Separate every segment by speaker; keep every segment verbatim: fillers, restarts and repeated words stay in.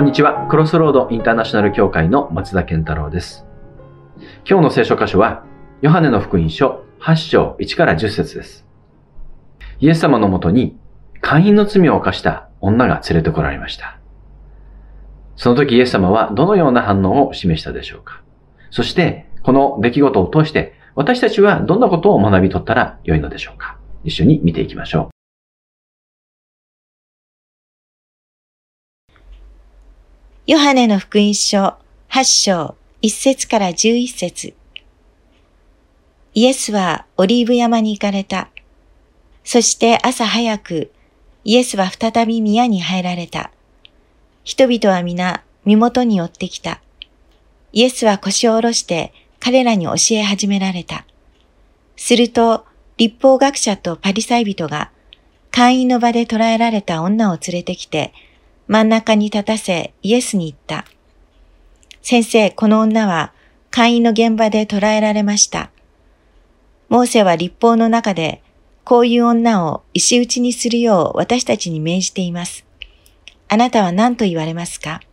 Speaker 1: こんにちは。クロスロードインターナショナル協会の松田健太郎です。今日の聖書箇所は、ヨハネの福音書はち章いちからじゅっ節です。イエス様のもとに、姦淫の罪を犯した女が連れてこられました。その時イエス様はどのような反応を示したでしょうか。そして、この出来事を通して、私たちはどんなことを学び取ったらよいのでしょうか。一緒に見ていきましょう。
Speaker 2: ヨハネの福音書はち章いち節からじゅういち節。イエスはオリーブ山に行かれた。そして朝早く、イエスは再び宮に入られた。人々は皆身元に寄ってきた。イエスは腰を下ろして彼らに教え始められた。すると、律法学者とパリサイ人が、姦淫の場で捕らえられた女を連れてきて、真ん中に立たせイエスに言った。先生、この女は姦淫の現場で捕らえられました。モーセは律法の中で、こういう女を石打ちにするよう私たちに命じています。あなたは何と言われますか？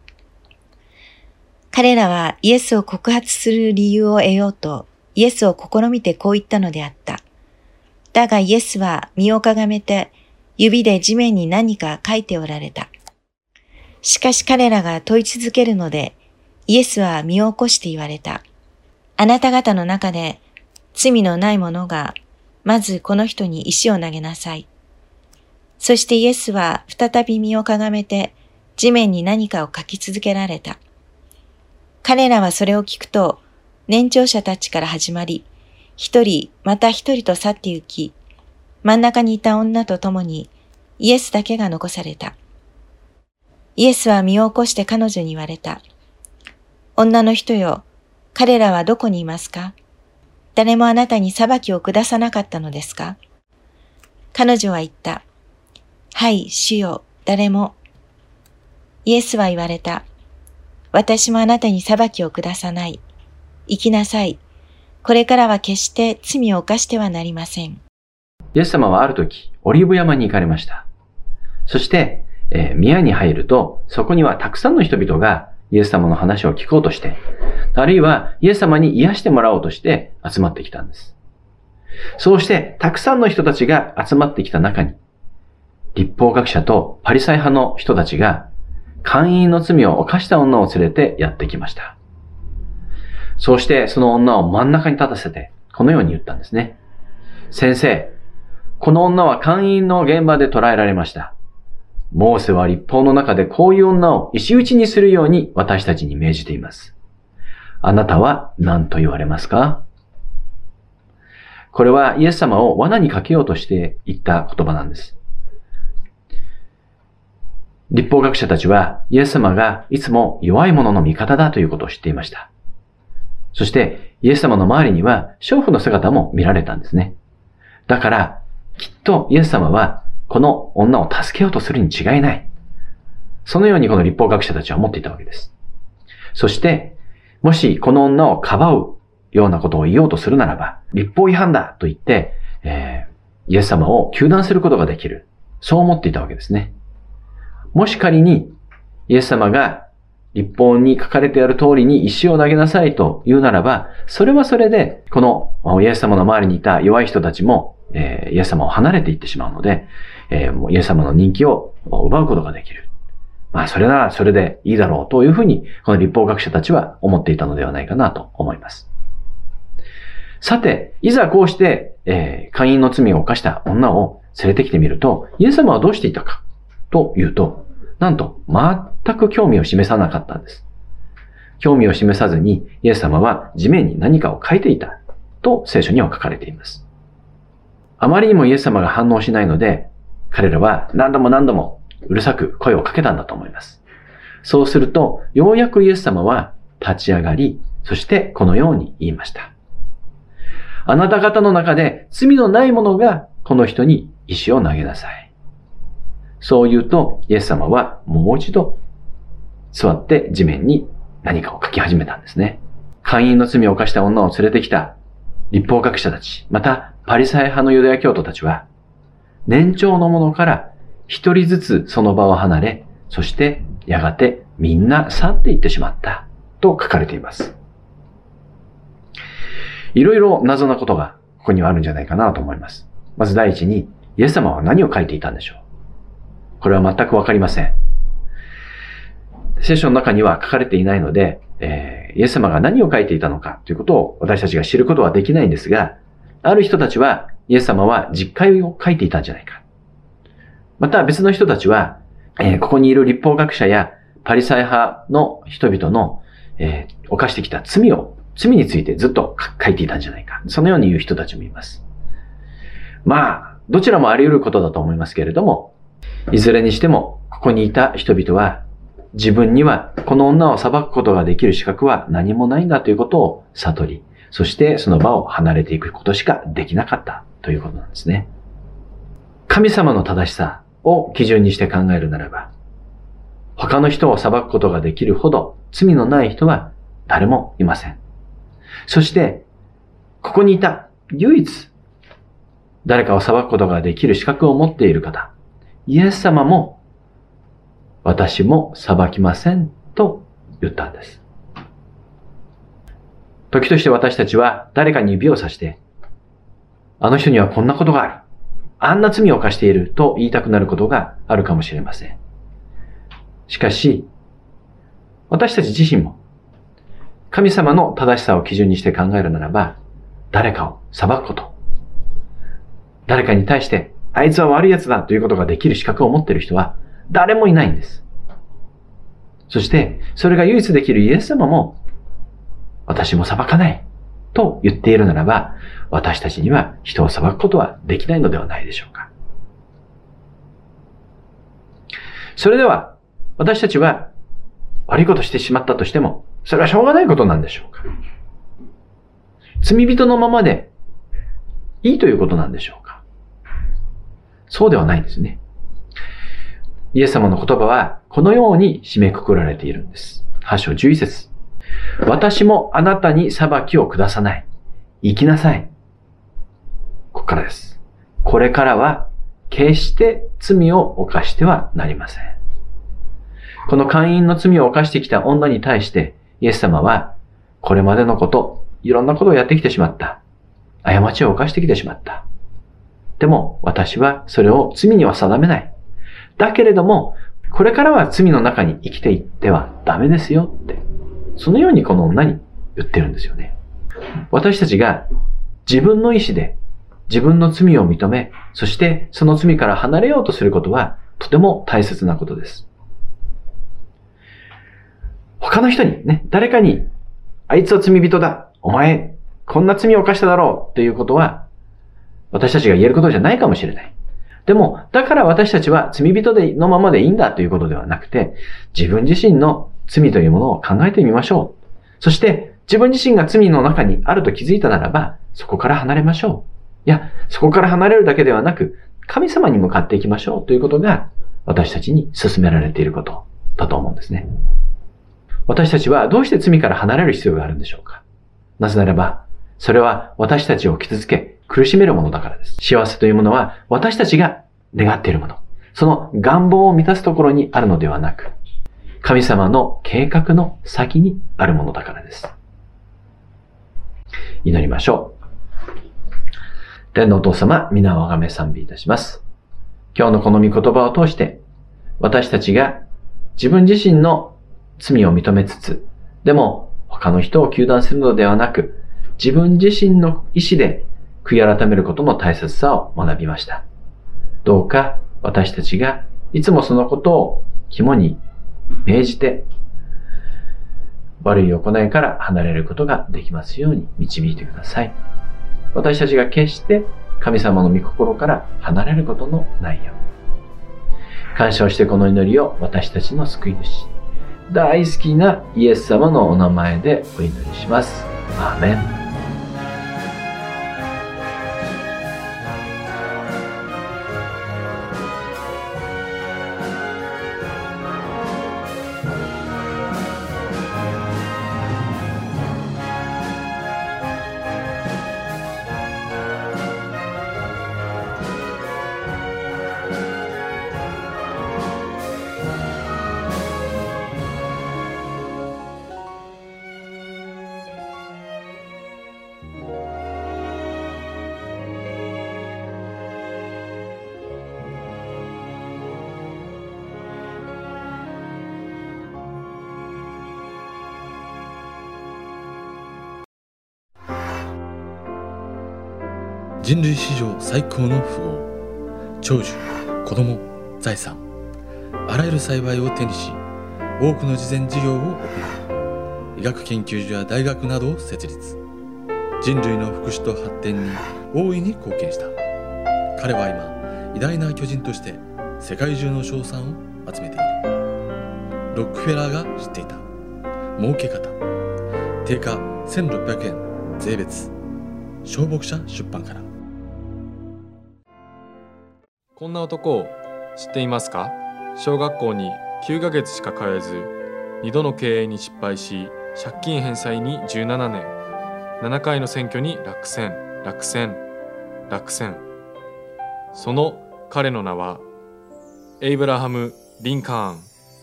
Speaker 2: 彼らはイエスを告発する理由を得ようと、イエスを試みてこう言ったのであった。だがイエスは身をかがめて、指で地面に何か書いておられた。しかし彼らが問い続けるので、イエスは身を起こして言われた。あなた方の中で罪のない者が、まずこの人に石を投げなさい。そしてイエスは再び身をかがめて、地面に何かを書き続けられた。彼らはそれを聞くと、年長者たちから始まり、一人また一人と去って行き、真ん中にいた女と共にイエスだけが残された。イエスは身を起こして彼女に言われた。女の人よ、彼らはどこにいますか？誰もあなたに裁きを下さなかったのですか？彼女は言った。はい、主よ、誰も。イエスは言われた。私もあなたに裁きを下さない。行きなさい。これからは決して罪を犯してはなりません。
Speaker 1: イエス様はある時、オリーブ山に行かれました。そして、えー、宮に入ると、そこにはたくさんの人々がイエス様の話を聞こうとして、あるいはイエス様に癒してもらおうとして集まってきたんです。そうして、たくさんの人たちが集まってきた中に、律法学者とパリサイ派の人たちが、姦淫の罪を犯した女を連れてやってきました。そうしてその女を真ん中に立たせて、このように言ったんですね。先生、この女は姦淫の現場で捕らえられました。モーセは律法の中でこういう女を石打ちにするように私たちに命じています。あなたは何と言われますか？これはイエス様を罠にかけようとして言った言葉なんです。律法学者たちはイエス様がいつも弱い者の味方だということを知っていました。そしてイエス様の周りには娼婦の姿も見られたんですね。だからきっとイエス様はこの女を助けようとするに違いない。そのようにこの律法学者たちは思っていたわけです。そしてもしこの女をかばうようなことを言おうとするならば、律法違反だと言って、えー、イエス様を糾弾することができる。そう思っていたわけですね。もし仮にイエス様が律法に書かれてある通りに石を投げなさいと言うならば、それはそれでこのイエス様の周りにいた弱い人たちも、えー、イエス様を離れていってしまうので、えー、もうイエス様の人気を奪うことができる。まあそれならそれでいいだろうというふうにこの律法学者たちは思っていたのではないかなと思います。さて、いざこうして、えー、姦淫の罪を犯した女を連れてきてみると、イエス様はどうしていたかというと、なんと全く興味を示さなかったんです。興味を示さずにイエス様は地面に何かを書いていたと聖書には書かれています。あまりにもイエス様が反応しないので、彼らは何度も何度もうるさく声をかけたんだと思います。そうすると、ようやくイエス様は立ち上がり、そしてこのように言いました。あなた方の中で罪のない者がこの人に石を投げなさい。そう言うと、イエス様はもう一度座って地面に何かを書き始めたんですね。姦淫の罪を犯した女を連れてきた律法学者たち、またパリサイ派のユダヤ教徒たちは、年長の者から一人ずつその場を離れ、そしてやがてみんな去っていってしまったと書かれています。いろいろ謎なことがここにはあるんじゃないかなと思います。まず第一に、イエス様は何を書いていたんでしょう。これは全くわかりません。聖書の中には書かれていないので、えー、イエス様が何を書いていたのかということを私たちが知ることはできないんですが、ある人たちはイエス様は実会を書いていたんじゃないか。また別の人たちは、えー、ここにいる律法学者やパリサイ派の人々の、えー、犯してきた罪を、罪についてずっと書いていたんじゃないか。そのように言う人たちもいます。まあ、どちらもあり得ることだと思いますけれども、いずれにしても、ここにいた人々は、自分にはこの女を裁くことができる資格は何もないんだということを悟り、そしてその場を離れていくことしかできなかったということなんですね。神様の正しさを基準にして考えるならば、他の人を裁くことができるほど罪のない人は誰もいません。そして、ここにいた唯一誰かを裁くことができる資格を持っている方、イエス様も私も裁きませんと言ったんです。時として私たちは誰かに指をさして、あの人にはこんなことがある。あんな罪を犯していると言いたくなることがあるかもしれません。しかし、私たち自身も神様の正しさを基準にして考えるならば、誰かを裁くこと、誰かに対してあいつは悪い奴だということができる資格を持っている人は誰もいないんです。そして、それが唯一できるイエス様も、私も裁かないと言っているならば、私たちには人を裁くことはできないのではないでしょうか。それでは、私たちは悪いことしてしまったとしても、それはしょうがないことなんでしょうか。罪人のままでいいということなんでしょうか。そうではないんですね。イエス様の言葉はこのように締めくくられているんです。はち章じゅういち節。私もあなたに裁きを下さない。行きなさい。ここからです。これからは決して罪を犯してはなりません。この姦淫の罪を犯してきた女に対してイエス様はこれまでのこと、いろんなことをやってきてしまった。過ちを犯してきてしまった。でも私はそれを罪には定めない。だけれども、これからは罪の中に生きていってはダメですよって、そのようにこの女に言ってるんですよね。私たちが自分の意志で自分の罪を認め、そしてその罪から離れようとすることはとても大切なことです。他の人にね、誰かに、あいつは罪人だ、お前、こんな罪を犯しただろうということは、私たちが言えることじゃないかもしれない。でも、だから私たちは罪人でのままでいいんだということではなくて、自分自身の罪というものを考えてみましょう。そして、自分自身が罪の中にあると気づいたならば、そこから離れましょう。いや、そこから離れるだけではなく、神様に向かっていきましょうということが、私たちに勧められていることだと思うんですね。私たちはどうして罪から離れる必要があるんでしょうか。なぜならば、それは私たちを傷つけ、苦しめるものだからです。幸せというものは私たちが願っているもの。その願望を満たすところにあるのではなく、神様の計画の先にあるものだからです。祈りましょう。天のお父様、皆をあがめ賛美いたします。今日のこの御言葉を通して、私たちが自分自身の罪を認めつつ、でも他の人を糾弾するのではなく、自分自身の意志で悔い改めることの大切さを学びました。どうか私たちがいつもそのことを肝に銘じて、悪い行いから離れることができますように導いてください。私たちが決して神様の御心から離れることのないように。感謝をしてこの祈りを私たちの救い主、大好きなイエス様のお名前でお祈りします。アーメン。
Speaker 3: 人類史上最高の富豪、長寿、子供、財産、あらゆる幸いを手にし、多くの慈善事業を行い、医学研究所や大学などを設立。人類の福祉と発展に大いに貢献した。彼は今、偉大な巨人として世界中の称賛を集めている。ロックフェラーが知っていた儲け方。定価せんろっぴゃくえん税別。小牧者出版から。
Speaker 4: こんな男を知っていますか？小学校にきゅうかげつしか通えず、にどの経営に失敗し、借金返済にじゅうななねん、ななかいの選挙に落選、落選、落選。その彼の名はエイブラハム・リンカーン。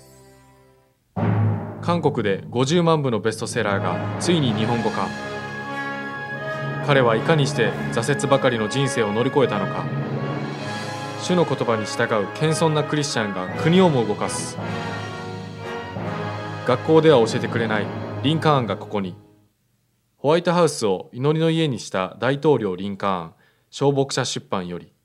Speaker 4: 韓国でごじゅうまんぶのベストセラーがついに日本語化。彼はいかにして挫折ばかりの人生を乗り越えたのか。主の言葉に従う謙遜なクリスチャンが国をも動かす。学校では教えてくれないリンカーンがここに。ホワイトハウスを祈りの家にした大統領リンカーン、小牧者出版より。